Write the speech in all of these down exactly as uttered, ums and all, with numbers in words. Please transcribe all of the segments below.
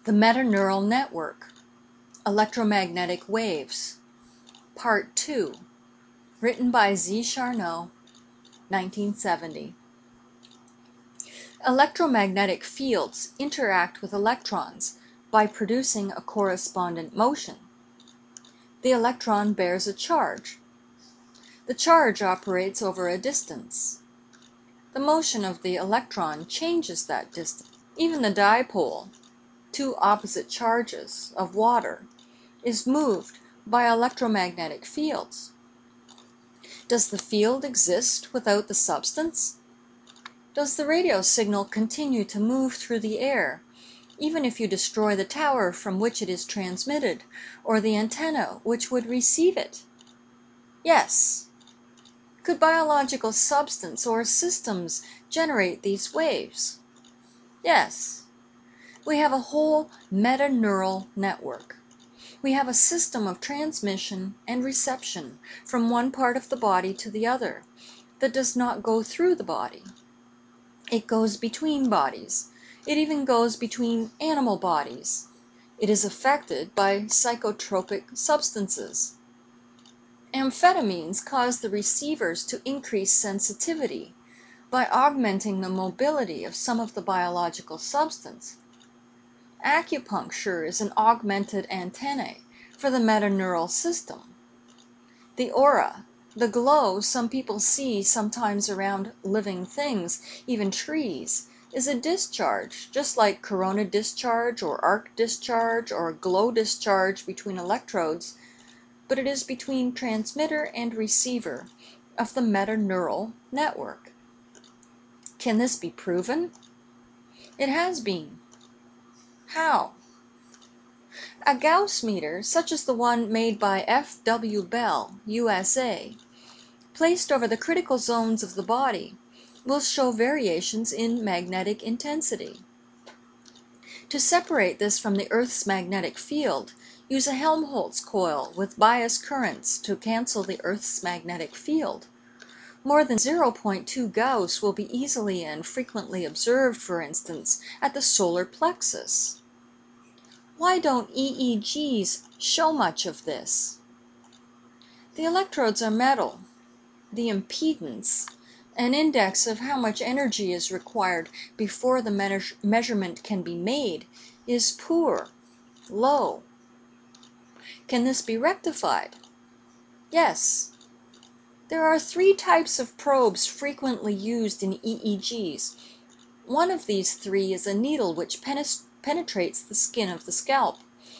The Metaneural Network, Electromagnetic Waves, Part two, written by Z. Charnow, nineteen seventy. Electromagnetic fields interact with electrons by producing a correspondent motion. The electron bears a charge. The charge operates over a distance. The motion of the electron changes that distance. Even the dipole, two opposite charges of water, is moved by electromagnetic fields. Does the field exist without the substance? Does the radio signal continue to move through the air, even if you destroy the tower from which it is transmitted, or the antenna which would receive it? Yes. Could biological substance or systems generate these waves? Yes. We have a whole metaneural network. We have a system of transmission and reception from one part of the body to the other that does not go through the body. It goes between bodies. It even goes between animal bodies. It is affected by psychotropic substances. Amphetamines cause the receivers to increase sensitivity by augmenting the mobility of some of the biological substance. Acupuncture is an augmented antennae for the metaneural system. The aura, the glow some people see sometimes around living things, even trees, is a discharge, just like corona discharge or arc discharge or glow discharge between electrodes, but it is between transmitter and receiver of the metaneural network. Can this be proven? It has been. How? A Gauss meter, such as the one made by F W Bell, U S A, placed over the critical zones of the body, will show variations in magnetic intensity. To separate this from the Earth's magnetic field, use a Helmholtz coil with bias currents to cancel the Earth's magnetic field. More than zero point two Gauss will be easily and frequently observed, for instance, at the solar plexus. Why don't E E Gs show much of this? The electrodes are metal. The impedance, an index of how much energy is required before the me- measurement can be made, is poor, low. Can this be rectified? Yes. There are three types of probes frequently used in E E Gs. One of these three is a needle which penetrates penetrates the skin of the scalp.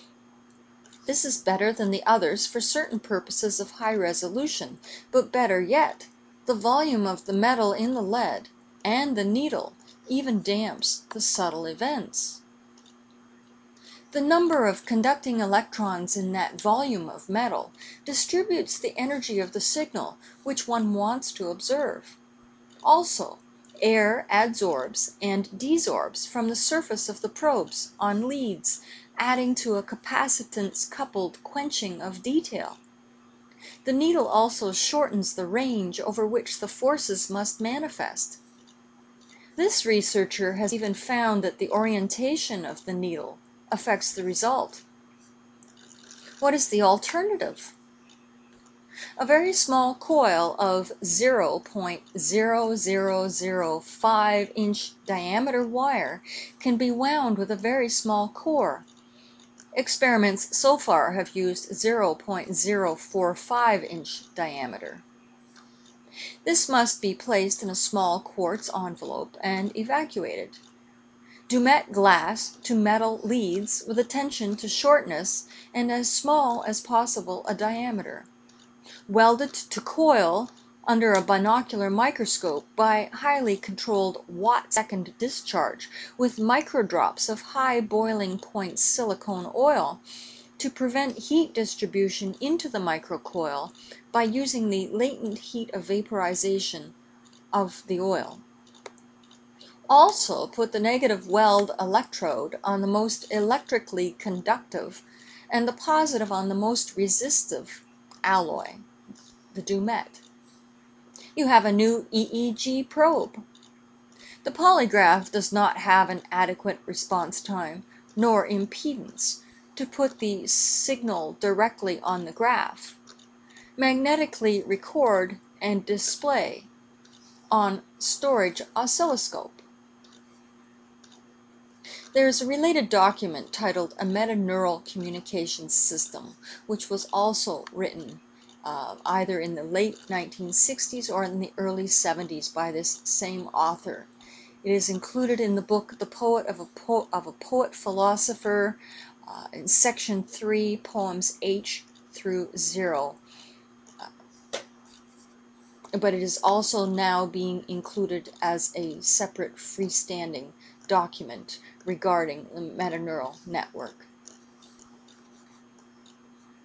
This is better than the others for certain purposes of high resolution, but better yet, the volume of the metal in the lead and the needle even damps the subtle events. The number of conducting electrons in that volume of metal distributes the energy of the signal which one wants to observe. Also, air adsorbs and desorbs from the surface of the probes on leads, adding to a capacitance-coupled quenching of detail. The needle also shortens the range over which the forces must manifest. This researcher has even found that the orientation of the needle affects the result. What is the alternative? A very small coil of zero point zero zero zero five inch diameter wire can be wound with a very small core. Experiments so far have used zero point zero four five inch diameter. This must be placed in a small quartz envelope and evacuated. Dumet glass to metal leads with attention to shortness and as small as possible a diameter. Welded to coil under a binocular microscope by highly controlled watt-second discharge with microdrops of high boiling point silicone oil to prevent heat distribution into the microcoil by using the latent heat of vaporization of the oil. Also, put the negative weld electrode on the most electrically conductive and the positive on the most resistive alloy, the Dumet. You have a new E E G probe. The polygraph does not have an adequate response time, nor impedance to put the signal directly on the graph. Magnetically record and display on storage oscilloscope. There is a related document titled A Metaneural Communications System, which was also written uh, either in the late nineteen sixties or in the early seventies by this same author. It is included in the book The Poet of a, po- of a Poet Philosopher, uh, in section three, poems H through zero. But it is also now being included as a separate freestanding document regarding the metaneural network.